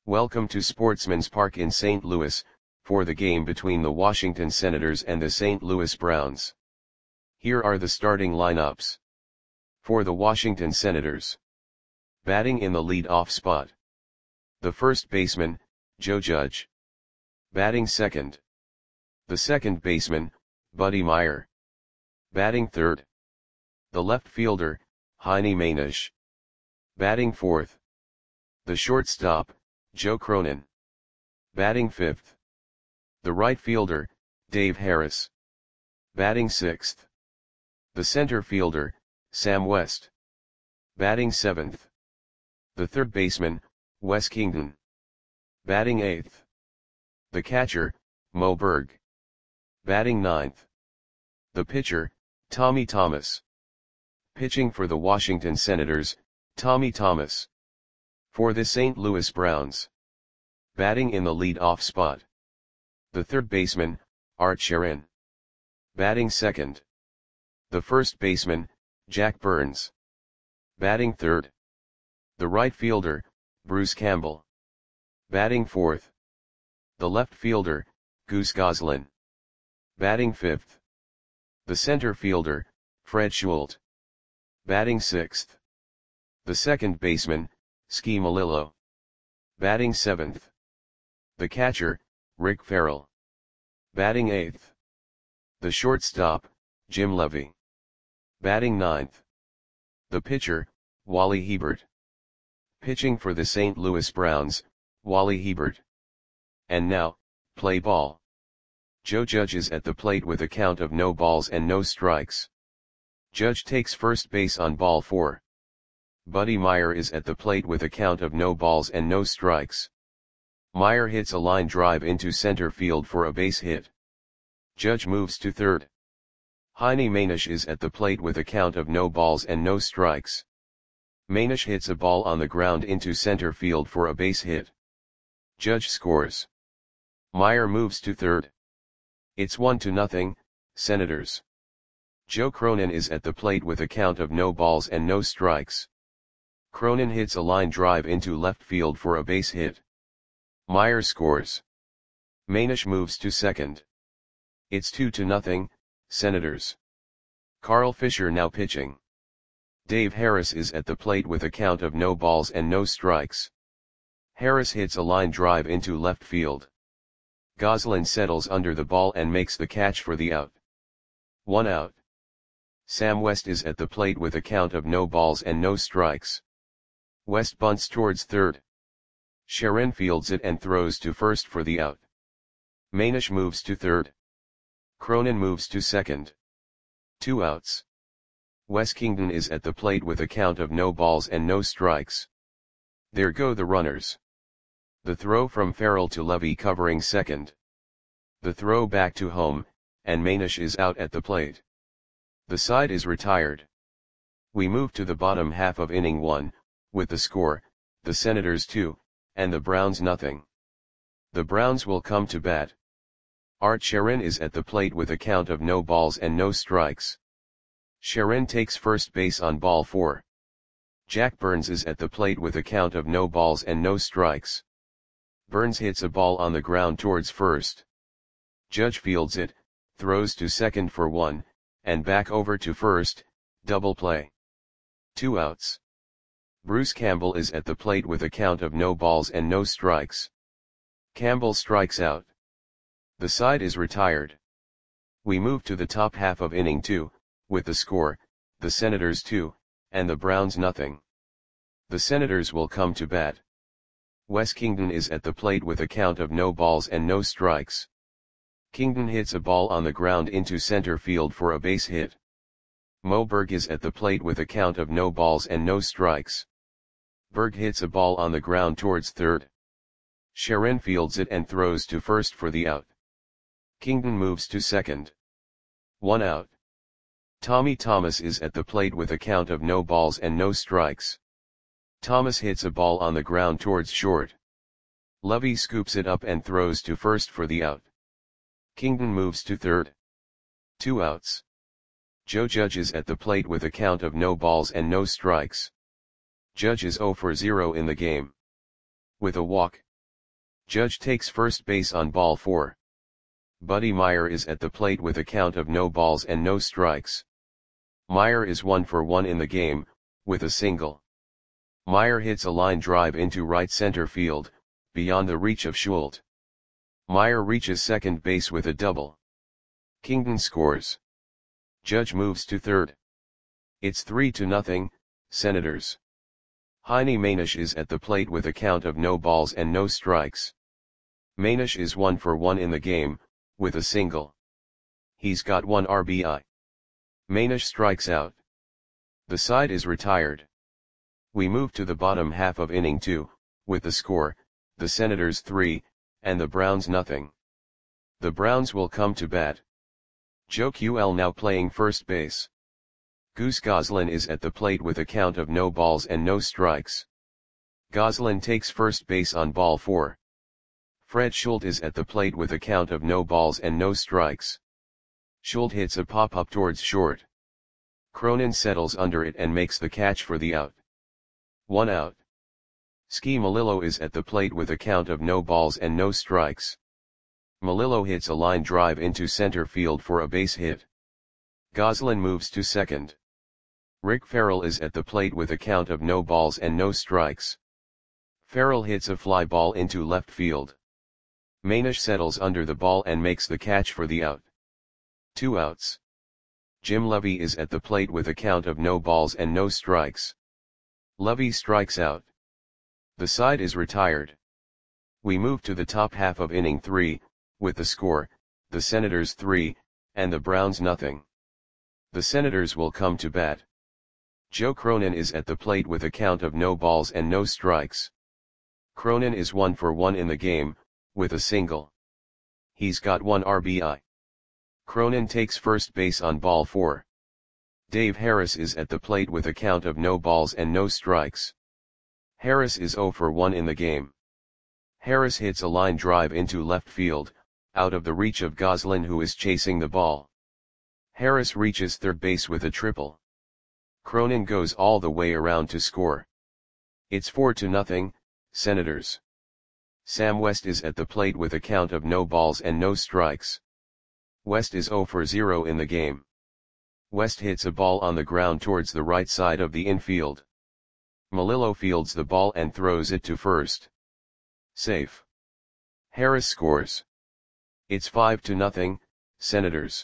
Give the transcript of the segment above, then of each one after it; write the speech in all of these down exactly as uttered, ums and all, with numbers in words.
Welcome to Sportsman's Park in Saint Louis, for the game between the Washington Senators and the Saint Louis Browns. Here are the starting lineups. For the Washington Senators. Batting in the lead-off spot. The first baseman, Joe Judge. Batting second. The second baseman, Buddy Myer. Batting third. The left fielder, Heine Mainisch. Batting fourth. The shortstop, Joe Cronin. Batting fifth. The right fielder, Dave Harris. Batting sixth. The center fielder, Sam West. Batting seventh. The third baseman, Wes Kingdon. Batting eighth. The catcher, Mo Berg. Batting ninth. The pitcher, Tommy Thomas. Pitching for the Washington Senators, Tommy Thomas. For the Saint Louis Browns. Batting in the lead-off spot. The third baseman, Art Sherin. Batting second. The first baseman, Jack Burns. Batting third. The right fielder, Bruce Campbell. Batting fourth. The left fielder, Goose Goslin. Batting fifth. The center fielder, Fred Schult. Batting sixth. The second baseman, Ski Malillo. Batting seventh. The catcher, Rick Farrell. Batting eighth. The shortstop, Jim Levy. Batting ninth. The pitcher, Wally Hebert. Pitching for the Saint Louis Browns, Wally Hebert. And now, play ball. Joe Judge is at the plate with a count of no balls and no strikes. Judge takes first base on ball four. Buddy Myer is at the plate with a count of no balls and no strikes. Myer hits a line drive into center field for a base hit. Judge moves to third. Heine Mainisch is at the plate with a count of no balls and no strikes. Mainisch hits a ball on the ground into center field for a base hit. Judge scores. Myer moves to third. It's one to nothing, Senators. Joe Cronin is at the plate with a count of no balls and no strikes. Cronin hits a line drive into left field for a base hit. Myer scores. Mainisch moves to second. It's two to nothing, Senators. Carl Fisher now pitching. Dave Harris is at the plate with a count of no balls and no strikes. Harris hits a line drive into left field. Goslin settles under the ball and makes the catch for the out. One out. Sam West is at the plate with a count of no balls and no strikes. West bunts towards third. Sherin fields it and throws to first for the out. Mainisch moves to third. Cronin moves to second. Two outs. Wes Kingdon is at the plate with a count of no balls and no strikes. There go the runners. The throw from Farrell to Levy covering second. The throw back to home, and Mainisch is out at the plate. The side is retired. We move to the bottom half of inning one, with the score, the Senators two, and the Browns nothing. The Browns will come to bat. Art Sherin is at the plate with a count of no balls and no strikes. Sherin takes first base on ball four. Jack Burns is at the plate with a count of no balls and no strikes. Burns hits a ball on the ground towards first. Judge fields it, throws to second for one, and back over to first, double play. Two outs. Bruce Campbell is at the plate with a count of no balls and no strikes. Campbell strikes out. The side is retired. We move to the top half of inning two, with the score, the Senators two, and the Browns nothing. The Senators will come to bat. Wes Kingdon is at the plate with a count of no balls and no strikes. Kingdon hits a ball on the ground into center field for a base hit. Mo Berg is at the plate with a count of no balls and no strikes. Berg hits a ball on the ground towards third. Sherin fields it and throws to first for the out. Kingdon moves to second. One out. Tommy Thomas is at the plate with a count of no balls and no strikes. Thomas hits a ball on the ground towards short. Levy scoops it up and throws to first for the out. Kingdon moves to third. Two outs. Joe Judge is at the plate with a count of no balls and no strikes. Judge is zero for zero in the game. With a walk, Judge takes first base on ball four. Buddy Meyer is at the plate with a count of no balls and no strikes. Meyer is one for one in the game, with a single. Meyer hits a line drive into right center field, beyond the reach of Schultz. Meyer reaches second base with a double. Kingdon scores. Judge moves to third. It's three to nothing, Senators. Heine Manish is at the plate with a count of no balls and no strikes. Manish is one for one in the game, with a single. He's got one R B I. Manish strikes out. The side is retired. We move to the bottom half of inning two, with the score, the Senators three, and the Browns nothing. The Browns will come to bat. Joe Q L now playing first base. Goose Goslin is at the plate with a count of no balls and no strikes. Goslin takes first base on ball four. Fred Schultz is at the plate with a count of no balls and no strikes. Schultz hits a pop-up towards short. Cronin settles under it and makes the catch for the out. One out. Ski Melillo is at the plate with a count of no balls and no strikes. Melillo hits a line drive into center field for a base hit. Goslin moves to second. Rick Farrell is at the plate with a count of no balls and no strikes. Farrell hits a fly ball into left field. Manish settles under the ball and makes the catch for the out. Two outs. Jim Levy is at the plate with a count of no balls and no strikes. Levy strikes out. The side is retired. We move to the top half of inning three, with the score, the Senators three, and the Browns nothing. The Senators will come to bat. Joe Cronin is at the plate with a count of no balls and no strikes. Cronin is one for one in the game, with a single. He's got one R B I. Cronin takes first base on ball four. Dave Harris is at the plate with a count of no balls and no strikes. Harris is zero for one in the game. Harris hits a line drive into left field, out of the reach of Goslin who is chasing the ball. Harris reaches third base with a triple. Cronin goes all the way around to score. It's four to nothing, Senators. Sam West is at the plate with a count of no balls and no strikes. West is zero for zero in the game. West hits a ball on the ground towards the right side of the infield. Melillo fields the ball and throws it to first. Safe. Harris scores. It's five to nothing, Senators.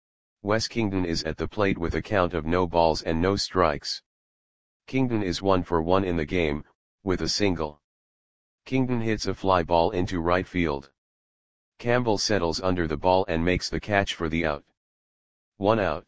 Wes Kingdon is at the plate with a count of no balls and no strikes. Kingdon is one for one in the game, with a single. Kingdon hits a fly ball into right field. Campbell settles under the ball and makes the catch for the out. One out.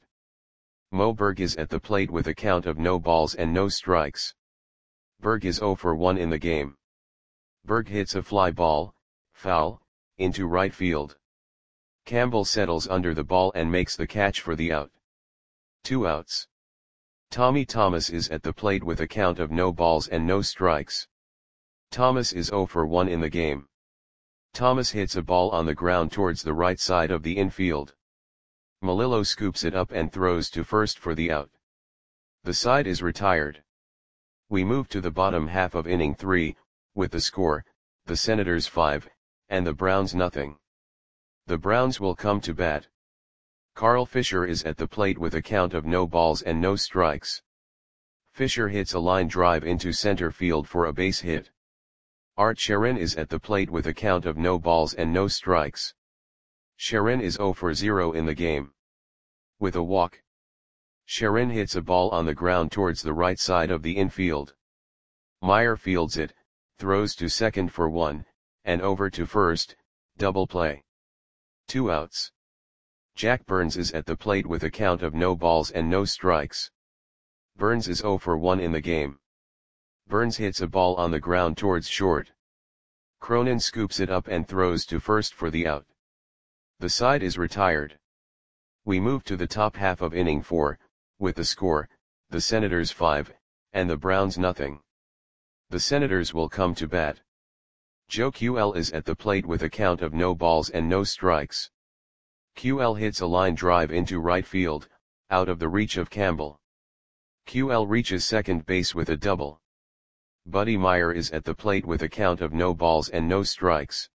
Mo Berg is at the plate with a count of no balls and no strikes. Berg is zero for one in the game. Berg hits a fly ball, foul, into right field. Campbell settles under the ball and makes the catch for the out. Two outs. Tommy Thomas is at the plate with a count of no balls and no strikes. Thomas is zero for one in the game. Thomas hits a ball on the ground towards the right side of the infield. Melillo scoops it up and throws to first for the out. The side is retired. We move to the bottom half of inning three, with the score, the Senators five, and the Browns nothing. The Browns will come to bat. Carl Fisher is at the plate with a count of no balls and no strikes. Fisher hits a line drive into center field for a base hit. Art Sharon is at the plate with a count of no balls and no strikes. Sharon is zero for zero in the game. With a walk. Sharon hits a ball on the ground towards the right side of the infield. Meyer fields it, throws to second for one, and over to first, double play. Two outs. Jack Burns is at the plate with a count of no balls and no strikes. Burns is zero for one in the game. Burns hits a ball on the ground towards short. Cronin scoops it up and throws to first for the out. The side is retired. We move to the top half of inning four, with the score, the Senators five, and the Browns nothing. The Senators will come to bat. Joe Q L is at the plate with a count of no balls and no strikes. Q L hits a line drive into right field, out of the reach of Campbell. Q L reaches second base with a double. Buddy Meyer is at the plate with a count of no balls and no strikes.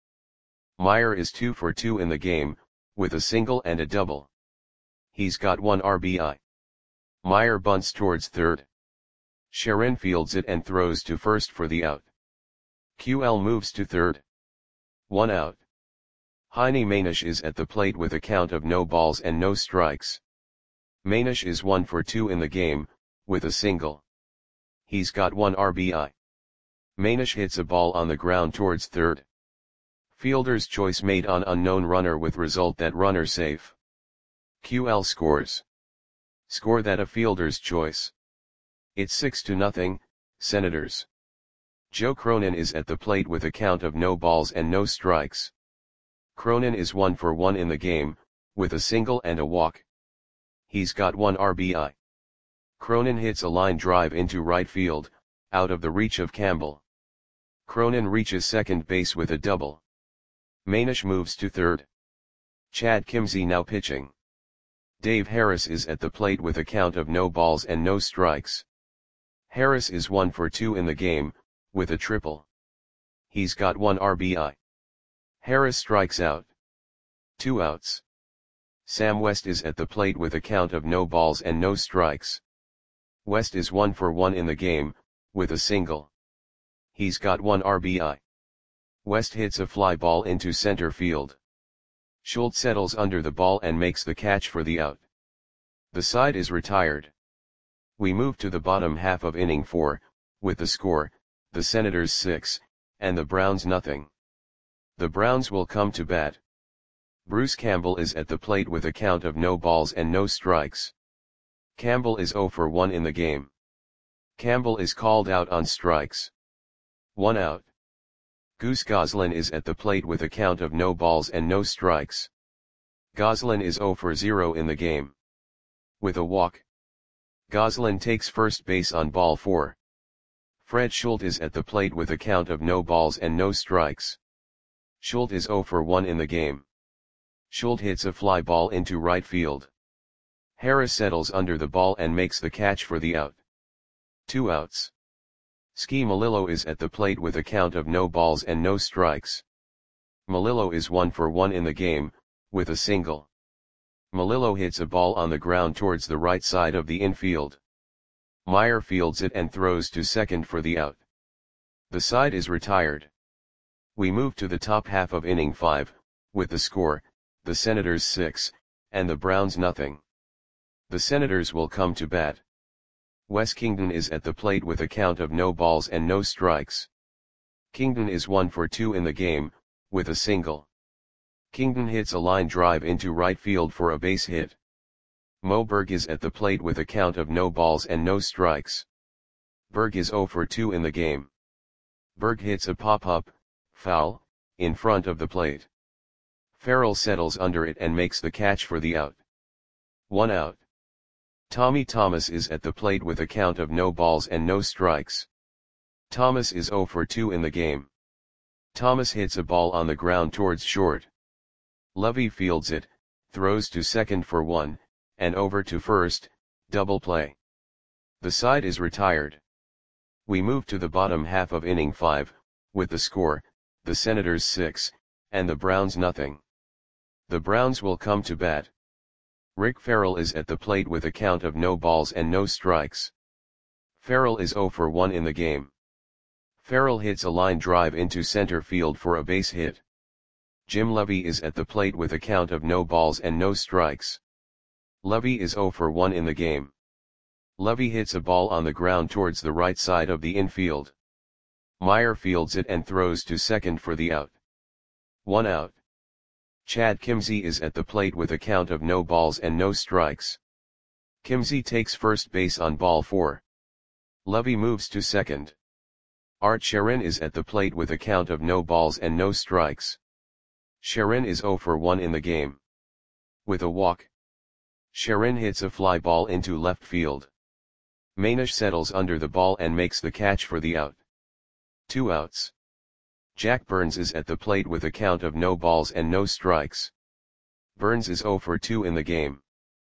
Meyer is two for two in the game, with a single and a double. He's got one R B I. Meyer bunts towards third. Sharon fields it and throws to first for the out. Q L moves to third. One out. Heine Manish is at the plate with a count of no balls and no strikes. Manish is one for two in the game, with a single. He's got one R B I. Manish hits a ball on the ground towards third. Fielder's choice made on unknown runner with result that runner safe. Q L scores. Score that a fielder's choice. It's six to nothing, Senators. Joe Cronin is at the plate with a count of no balls and no strikes. Cronin is one for one in the game, with a single and a walk. He's got one R B I. Cronin hits a line drive into right field, out of the reach of Campbell. Cronin reaches second base with a double. Manish moves to third. Chad Kimzey now pitching. Dave Harris is at the plate with a count of no balls and no strikes. Harris is one for two in the game, with a triple. He's got one R B I. Harris strikes out. Two outs. Sam West is at the plate with a count of no balls and no strikes. West is one for one in the game, with a single. He's got one R B I. West hits a fly ball into center field. Schultz settles under the ball and makes the catch for the out. The side is retired. We move to the bottom half of inning four, with the score, the Senators six, and the Browns nothing. The Browns will come to bat. Bruce Campbell is at the plate with a count of no balls and no strikes. Campbell is zero for one in the game. Campbell is called out on strikes. One out. Goose Goslin is at the plate with a count of no balls and no strikes. Goslin is zero for zero in the game. With a walk. Goslin takes first base on ball four. Fred Schultz is at the plate with a count of no balls and no strikes. Schultz is zero for one in the game. Schultz hits a fly ball into right field. Harris settles under the ball and makes the catch for the out. Two outs. Ski Malillo is at the plate with a count of no balls and no strikes. Malillo is one for one in the game, with a single. Malillo hits a ball on the ground towards the right side of the infield. Meyer fields it and throws to second for the out. The side is retired. We move to the top half of inning five, with the score, the Senators six, and the Browns nothing. The Senators will come to bat. Wes Kingdon is at the plate with a count of no balls and no strikes. Kingdon is one for two in the game, with a single. Kingdon hits a line drive into right field for a base hit. Mo Berg is at the plate with a count of no balls and no strikes. Berg is zero for two in the game. Berg hits a pop-up, foul, in front of the plate. Farrell settles under it and makes the catch for the out. One out. Tommy Thomas is at the plate with a count of no balls and no strikes. Thomas is zero for two in the game. Thomas hits a ball on the ground towards short. Lovey fields it, throws to second for one, and over to first, double play. The side is retired. We move to the bottom half of inning five, with the score, the Senators six, and the Browns nothing. The Browns will come to bat. Rick Farrell is at the plate with a count of no balls and no strikes. Farrell is zero for one in the game. Farrell hits a line drive into center field for a base hit. Jim Lovey is at the plate with a count of no balls and no strikes. Lovey is zero for one in the game. Lovey hits a ball on the ground towards the right side of the infield. Meyer fields it and throws to second for the out. One out. Chad Kimzey is at the plate with a count of no balls and no strikes. Kimzey takes first base on ball four. Lovey moves to second. Art Sharon is at the plate with a count of no balls and no strikes. Sharon is zero for one in the game. With a walk. Sharon hits a fly ball into left field. Manish settles under the ball and makes the catch for the out. Two outs. Jack Burns is at the plate with a count of no balls and no strikes. Burns is zero for two in the game.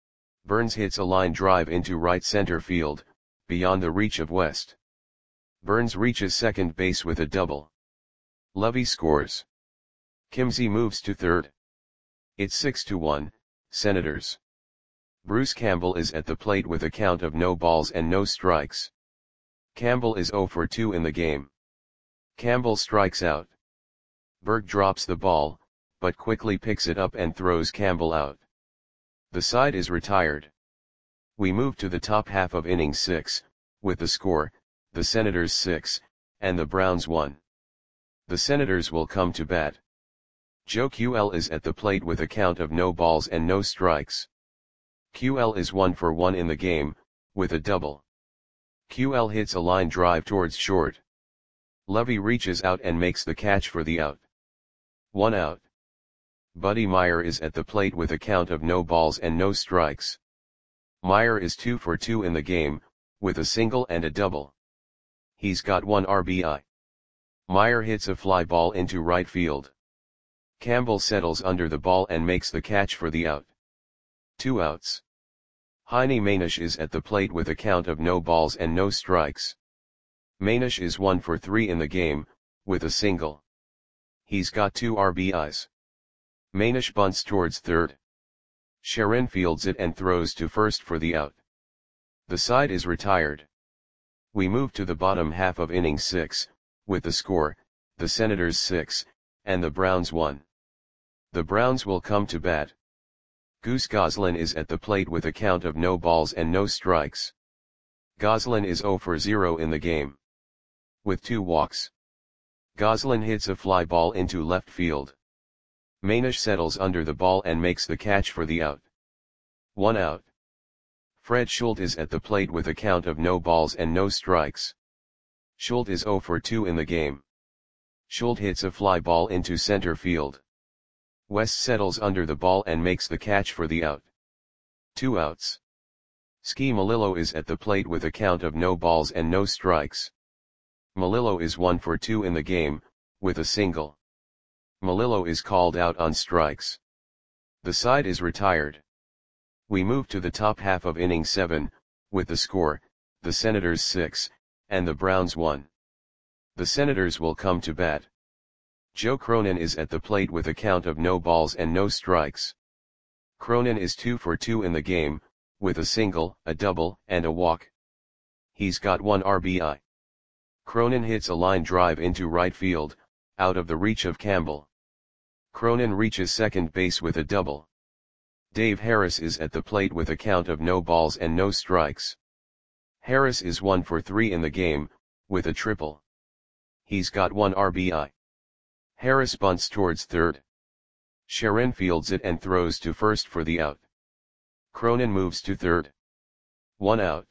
Burns hits a line drive into right center field, beyond the reach of West. Burns reaches second base with a double. Lovey scores. Kimsey moves to third. It's six to one, Senators. Bruce Campbell is at the plate with a count of no balls and no strikes. Campbell is zero for two in the game. Campbell strikes out. Berg drops the ball, but quickly picks it up and throws Campbell out. The side is retired. We move to the top half of inning six, with the score, the Senators six, and the Browns one. The Senators will come to bat. Joe Q L is at the plate with a count of no balls and no strikes. Q L is one for one in the game, with a double. Q L hits a line drive towards short. Levy reaches out and makes the catch for the out. One out. Buddy Meyer is at the plate with a count of no balls and no strikes. Meyer is two for two in the game, with a single and a double. He's got one R B I. Meyer hits a fly ball into right field. Campbell settles under the ball and makes the catch for the out. Two outs. Heine Manish is at the plate with a count of no balls and no strikes. Manish is one for three in the game, with a single. He's got two R B Is. Manish bunts towards third. Sharon fields it and throws to first for the out. The side is retired. We move to the bottom half of inning six, with the score, the Senators six, and the Browns one. The Browns will come to bat. Goose Goslin is at the plate with a count of no balls and no strikes. Goslin is zero for zero in the game. With two walks. Goslin hits a fly ball into left field. Manish settles under the ball and makes the catch for the out. One out. Fred Schultz is at the plate with a count of no balls and no strikes. Schultz is zero for two in the game. Schultz hits a fly ball into center field. West settles under the ball and makes the catch for the out. Two outs. Ski Malillo is at the plate with a count of no balls and no strikes. Malillo is one for two in the game, with a single. Malillo is called out on strikes. The side is retired. We move to the top half of inning seven, with the score, the Senators six, and the Browns one. The Senators will come to bat. Joe Cronin is at the plate with a count of no balls and no strikes. Cronin is two for two in the game, with a single, a double, and a walk. He's got one R B I. Cronin hits a line drive into right field, out of the reach of Campbell. Cronin reaches second base with a double. Dave Harris is at the plate with a count of no balls and no strikes. Harris is one for three in the game, with a triple. He's got one R B I. Harris bunts towards third. Sharon fields it and throws to first for the out. Cronin moves to third. One out.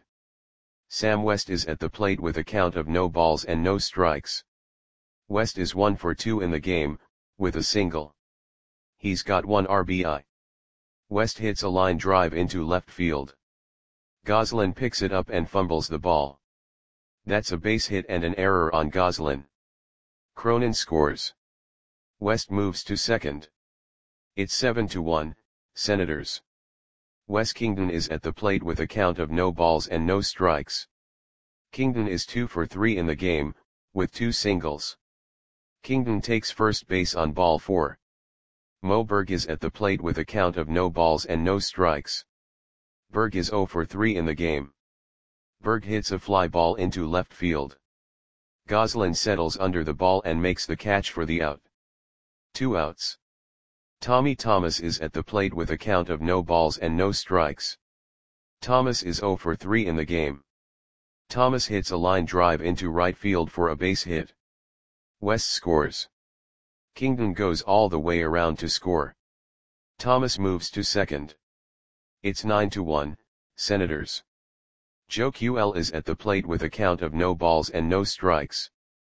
Sam West is at the plate with a count of no balls and no strikes. West is one for two in the game, with a single. He's got one R B I. West hits a line drive into left field. Goslin picks it up and fumbles the ball. That's a base hit and an error on Goslin. Cronin scores. West moves to second. It's seven to one, Senators. Wes Kingdon is at the plate with a count of no balls and no strikes. Kingdon is two for three in the game, with two singles. Kingdon takes first base on ball four. Mo Berg is at the plate with a count of no balls and no strikes. Berg is zero for three in the game. Berg hits a fly ball into left field. Goslin settles under the ball and makes the catch for the out. Two outs. Tommy Thomas is at the plate with a count of no balls and no strikes. Thomas is zero for three in the game. Thomas hits a line drive into right field for a base hit. West scores. Kingdon goes all the way around to score. Thomas moves to second. It's nine to one, Senators. Joe Q L is at the plate with a count of no balls and no strikes.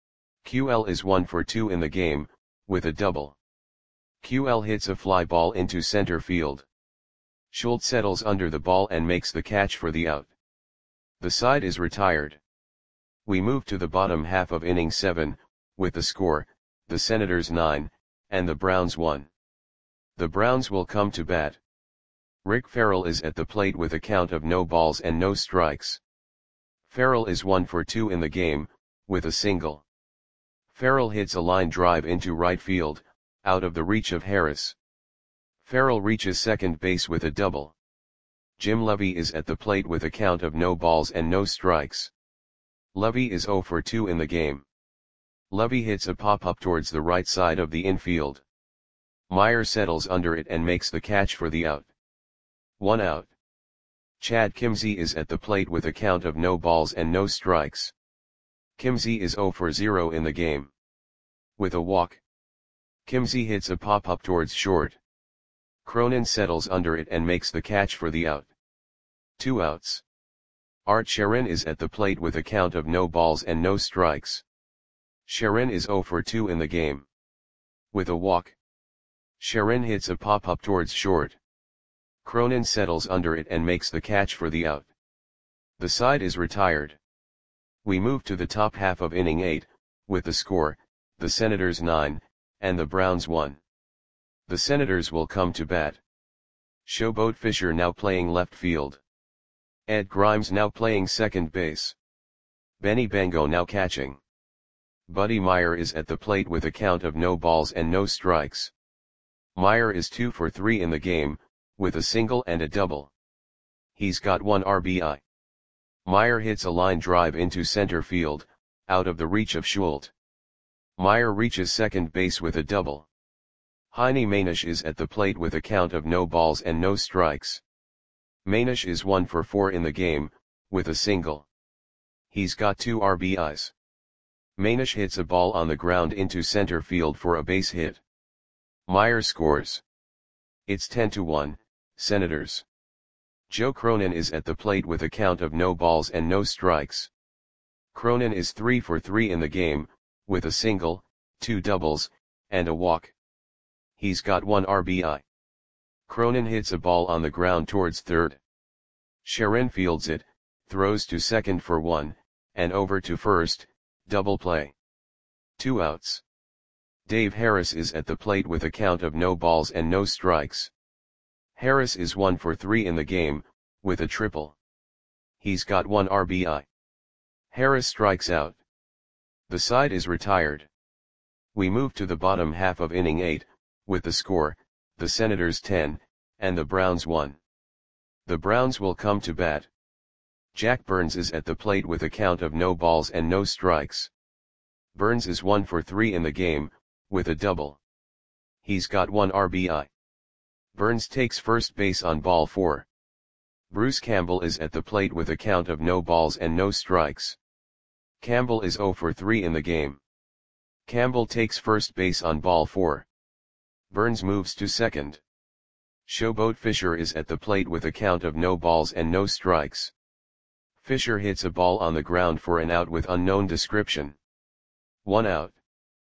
Q L is one for two in the game, with a double. Q L hits a fly ball into center field. Schultz settles under the ball and makes the catch for the out. The side is retired. We move to the bottom half of inning seven, with the score, the Senators nine, and the Browns one. The Browns will come to bat. Rick Farrell is at the plate with a count of no balls and no strikes. Farrell is one for two in the game, with a single. Farrell hits a line drive into right field, out of the reach of Harris. Farrell reaches second base with a double. Jim Levy is at the plate with a count of no balls and no strikes. Levy is oh for two in the game. Levy hits a pop-up towards the right side of the infield. Meyer settles under it and makes the catch for the out. One out. Chad Kimzey is at the plate with a count of no balls and no strikes. Kimzey is oh for zero in the game. With a walk. Kimzey hits a pop-up towards short. Cronin settles under it and makes the catch for the out. Two outs. Art Sharon is at the plate with a count of no balls and no strikes. Sharon is oh for two in the game. With a walk. Sharon hits a pop-up towards short. Cronin settles under it and makes the catch for the out. The side is retired. We move to the top half of inning eight, with the score, the Senators nine, and the Browns one. The Senators will come to bat. Showboat Fisher now playing left field. Ed Grimes now playing second base. Benny Bango now catching. Buddy Meyer is at the plate with a count of no balls and no strikes. Meyer is two for three in the game, with a single and a double. He's got one R B I. Meyer hits a line drive into center field, out of the reach of Schultz. Meyer reaches second base with a double. Heine Manish is at the plate with a count of no balls and no strikes. Manish is one for four in the game, with a single. He's got two R B Is. Manish hits a ball on the ground into center field for a base hit. Meyer scores. It's ten to one, Senators. Joe Cronin is at the plate with a count of no balls and no strikes. Cronin is three for three in the game, with a single, two doubles, and a walk. He's got one R B I. Cronin hits a ball on the ground towards third. Sharon fields it, throws to second for one, and over to first, double play. Two outs. Dave Harris is at the plate with a count of no balls and no strikes. Harris is one for three in the game, with a triple. He's got one R B I. Harris strikes out. The side is retired. We move to the bottom half of inning eight, with the score, the Senators ten, and the Browns one. The Browns will come to bat. Jack Burns is at the plate with a count of no balls and no strikes. Burns is one for three in the game, with a double. He's got one R B I. Burns takes first base on ball four. Bruce Campbell is at the plate with a count of no balls and no strikes. Campbell is oh for three in the game. Campbell takes first base on ball four. Burns moves to second. Showboat Fisher is at the plate with a count of no balls and no strikes. Fisher hits a ball on the ground for an out with unknown description. One out.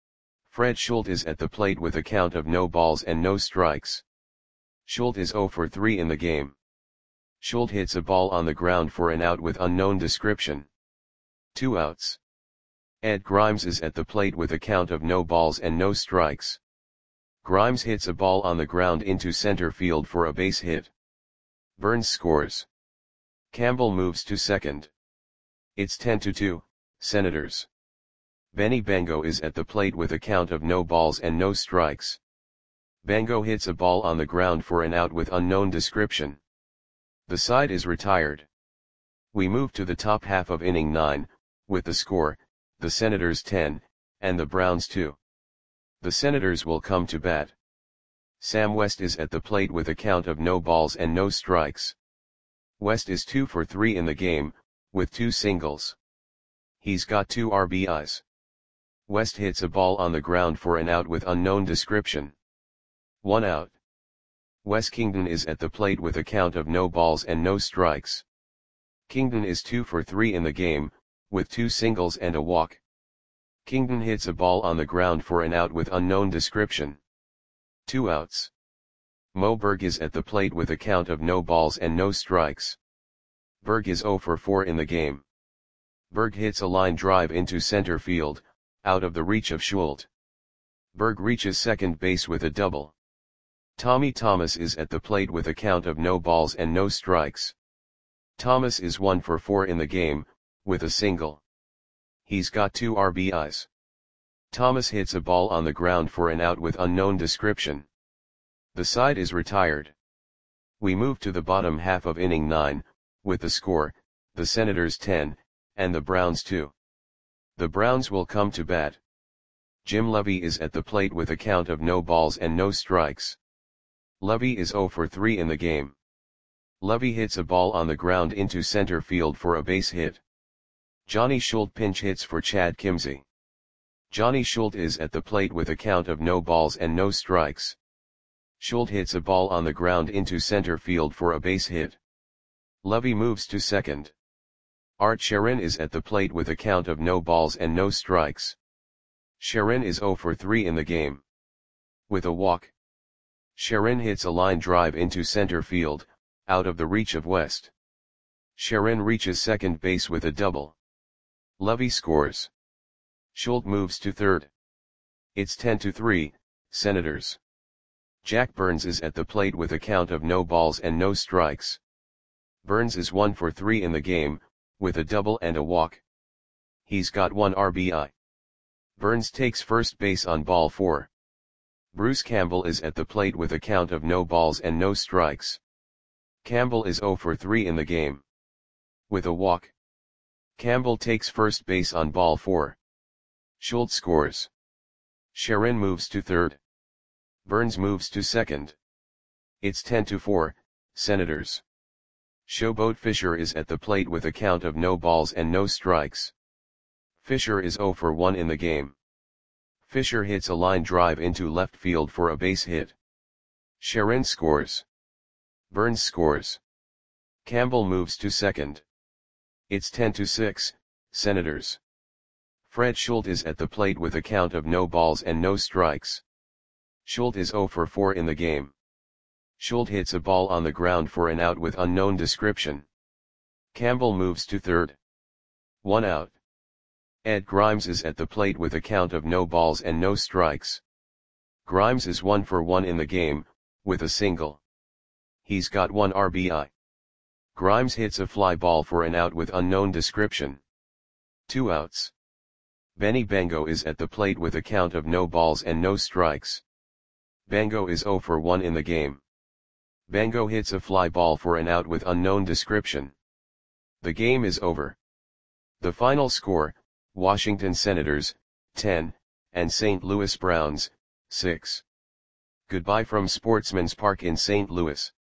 Fred Schultz is at the plate with a count of no balls and no strikes. Schultz is oh for three in the game. Schultz hits a ball on the ground for an out with unknown description. Two outs. Ed Grimes is at the plate with a count of no balls and no strikes. Grimes hits a ball on the ground into center field for a base hit. Burns scores. Campbell moves to second. It's ten to two, Senators. Benny Bango is at the plate with a count of no balls and no strikes. Bango hits a ball on the ground for an out with unknown description. The side is retired. We move to the top half of inning nine, with the score, the Senators ten, and the Browns two. The Senators will come to bat. Sam West is at the plate with a count of no balls and no strikes. West is two for three in the game, with two singles. He's got two R B Is. West hits a ball on the ground for an out with unknown description. One out. Wes Kingdon is at the plate with a count of no balls and no strikes. Kingdon is two for three in the game, with two singles and a walk. Kingdon hits a ball on the ground for an out with unknown description. Two outs. Mo Berg is at the plate with a count of no balls and no strikes. Berg is oh for four in the game. Berg hits a line drive into center field, out of the reach of Schultz. Berg reaches second base with a double. Tommy Thomas is at the plate with a count of no balls and no strikes. Thomas is one for four in the game, with a single. He's got two R B Is. Thomas hits a ball on the ground for an out with unknown description. The side is retired. We move to the bottom half of inning nine, with the score, the Senators ten, and the Browns two. The Browns will come to bat. Jim Lovey is at the plate with a count of no balls and no strikes. Lovey is oh for three in the game. Lovey hits a ball on the ground into center field for a base hit. Johnny Schulte pinch hits for Chad Kimzey. Johnny Schulte is at the plate with a count of no balls and no strikes. Schulte hits a ball on the ground into center field for a base hit. Lovey moves to second. Art Sharon is at the plate with a count of no balls and no strikes. Sharon is oh for three in the game. With a walk. Sharon hits a line drive into center field, out of the reach of West. Sharon reaches second base with a double. Lovey scores. Schulte moves to third. It's ten to three, Senators. Jack Burns is at the plate with a count of no balls and no strikes. Burns is one for three in the game, with a double and a walk. He's got one R B I. Burns takes first base on ball four. Bruce Campbell is at the plate with a count of no balls and no strikes. Campbell is oh for three in the game. With a walk. Campbell takes first base on ball four. Schulte scores. Sharon moves to third. Burns moves to second. It's ten to four, Senators. Showboat Fisher is at the plate with a count of no balls and no strikes. Fisher is oh for one in the game. Fisher hits a line drive into left field for a base hit. Sharon scores. Burns scores. Campbell moves to second. It's ten to six, Senators. Fred Schulte is at the plate with a count of no balls and no strikes. Schulte is oh for four in the game. Schulte hits a ball on the ground for an out with unknown description. Campbell moves to third. One out. Ed Grimes is at the plate with a count of no balls and no strikes. Grimes is one for one in the game, with a single. He's got one R B I. Grimes hits a fly ball for an out with unknown description. Two outs. Benny Bango is at the plate with a count of no balls and no strikes. Bango is oh for one in the game. Bango hits a fly ball for an out with unknown description. The game is over. The final score, Washington Senators, ten, and Saint Louis Browns, six. Goodbye from Sportsman's Park in Saint Louis.